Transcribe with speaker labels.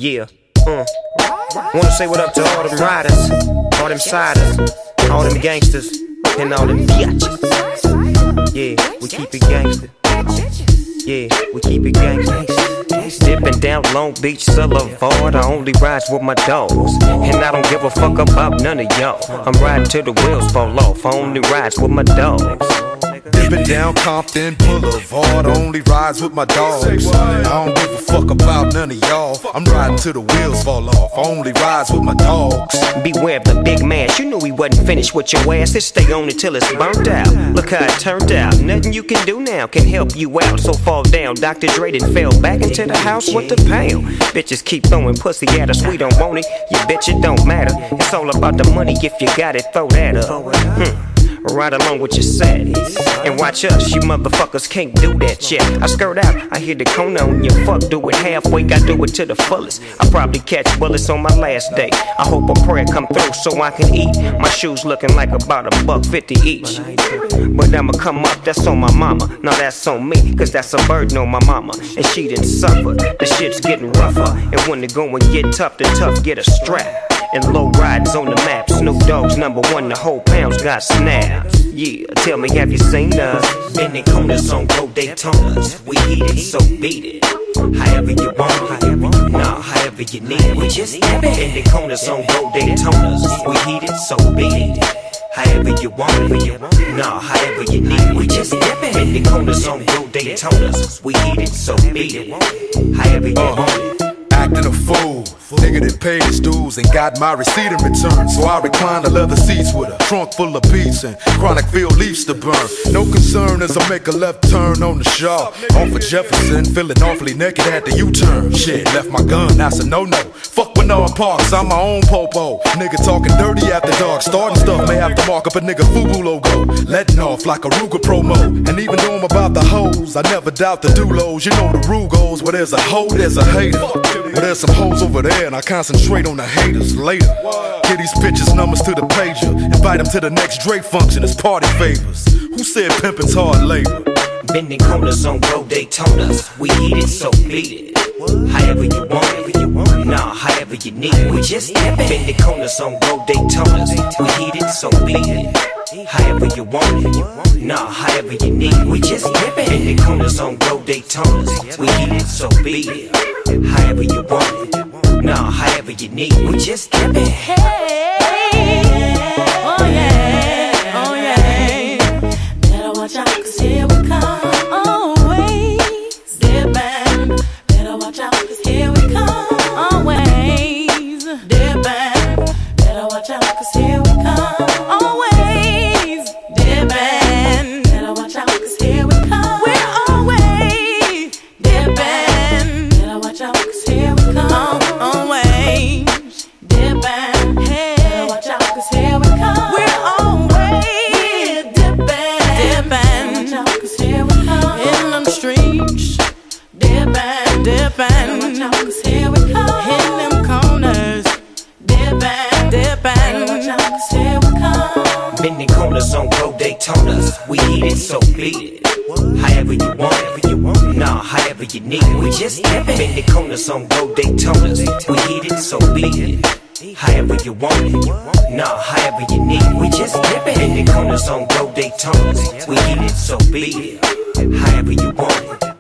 Speaker 1: Yeah, wanna say what up to all them riders, all them siders, all them gangsters, and all them biatches. Yeah, we keep it gangster. Yeah, we keep it gangster. Dipping down Long Beach Boulevard, I only ride with my dogs, and I don't give a fuck about none of y'all. I'm riding till the wheels fall off, I only ride with my dogs.
Speaker 2: Dipping down Compton Boulevard, only rides with my dogs. I don't give a fuck about none of y'all. I'm riding till the wheels fall off, only rides with my dogs.
Speaker 1: Beware of the big man, you knew he wasn't finished with your ass. Just stay on it till it's burnt out. Look how it turned out, nothing you can do now can help you out. So fall down, Dr. Dre done fell back into the house with the pound. Bitches keep throwing pussy at us, we don't want it. You bitch, it don't matter. It's all about the money, if you got it, throw that up. Right along with your set. And watch us, you motherfuckers can't do that shit. I skirt out, I hear the cone on your fuck. Do it halfway, got do it to the fullest. I probably catch bullets on my last day. I hope a prayer come through so I can eat. My shoes looking like about $1.50 each. But I'ma come up, that's on my mama. No, that's on me, cause that's a burden on my mama. And she didn't suffer, the shit's getting rougher. And when the going get tough, the tough get a strap. And low riders on the map, Snoop Dogg's #1, the whole pound's got snaps. Yeah, tell me, have you seen us? Bending corners on road Daytonas. We heat it, so beat it. However you want it, nah, however you need it. We just bending corners on road Daytonas. We heat it, so beat it. However you want it, nah, however you need it. We just bending corners on road Daytonas. We heat it, so beat it. However you want it.
Speaker 2: Acting a fool, nigga that paid his dues and got my receipt in return. So I recline the leather seats with a trunk full of beats and chronic field leaves to burn. No concern as I make a left turn on the Shaw. Off of Jefferson, feeling awfully naked at the U-turn. Shit, left my gun, that's a no-no. Fuck Bernard Parks, I'm my own popo. Nigga talking dirty after dark, starting stuff may have to mark up a nigga FUBU logo. Letting off like a Ruger promo. And even though I'm about the hoes, I never doubt the doulos. You know the rule goes, where there's a hoe, there's a hater. But there's some hoes over there and I concentrate on the haters later. Get these bitches numbers to the pager. Invite them to the next Drake function as party favors. Who said pimpin's hard labor?
Speaker 1: Bending corners on road Daytonas. We eat it, so beat it. However you want it, nah, however you need it. We just bending corners on road Daytonas. We eat it, so beat it. However you want it, nah, however you need it. We just bending corners on road Daytonas. We eat it, so beat it. However you want it, nah, however you need it. We just
Speaker 3: Hey, oh yeah, oh yeah. Better watch out, cause here we come. Always dipping. Better watch out, cause here we come. Always dipping. Better watch out, cause here we come. Always dipping. Better watch out, cause here we come. We're always dipping. Better watch out, cause here we come. Always dipping. Hey, better watch out, cause here we come. We're always dipping. Dipping. Watch out, cause here we come. In them streets, dipping. Dipping. Watch out, cause here we come. In them corners, dipping. Dipping. Watch out, cause here we come.
Speaker 1: bending corners on road Daytonas. We eat it, so beat it. However you want it, nah, however you need it. We just bending corners on road Daytonas. We eat it, so beat it. However you want it, nah, however you need it. We just bending corners on road Daytonas. We eat it, so beat it. However you want it.